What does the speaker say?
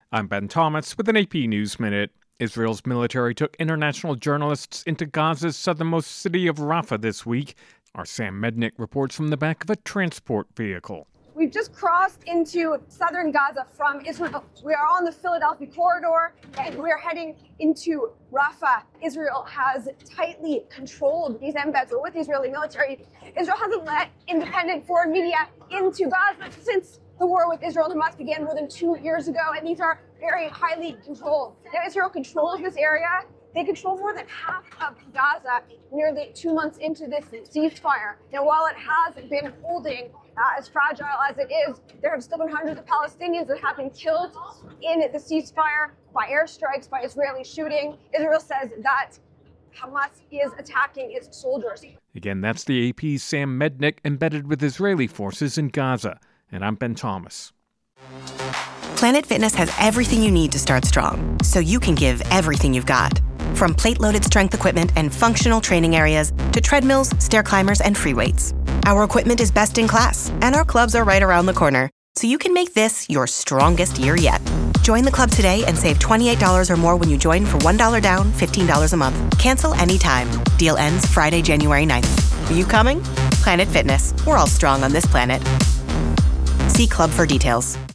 I'm Ben Thomas with an AP News Minute. Israel's military took international journalists into Gaza's southernmost city of Rafah this week. Our Sam Mednick reports from the back of a transport vehicle. We've just crossed into southern Gaza from Israel. We are on the Philadelphia corridor and we're heading into Rafah. Israel has tightly controlled these embeds with the Israeli military. Israel hasn't let independent foreign media into Gaza since the war with Israel and Hamas began more than 2 years ago, and these are very highly controlled. Now, Israel controls this area. They control more than half of Gaza nearly 2 months into this ceasefire. Now, while it has been holding as fragile as it is, there have still been hundreds of Palestinians that have been killed in the ceasefire by airstrikes, by Israeli shooting. Israel says that Hamas is attacking its soldiers. Again, that's the AP's Sam Mednick embedded with Israeli forces in Gaza. And I'm Ben Thomas. Planet Fitness has everything you need to start strong, so you can give everything you've got. From plate-loaded strength equipment and functional training areas to treadmills, stair climbers, and free weights. Our equipment is best in class, and our clubs are right around the corner, so you can make this your strongest year yet. Join the club today and save $28 or more when you join for $1 down, $15 a month. Cancel anytime. Deal ends Friday, January 9th. Are you coming? Planet Fitness. We're all strong on this planet. See club for details.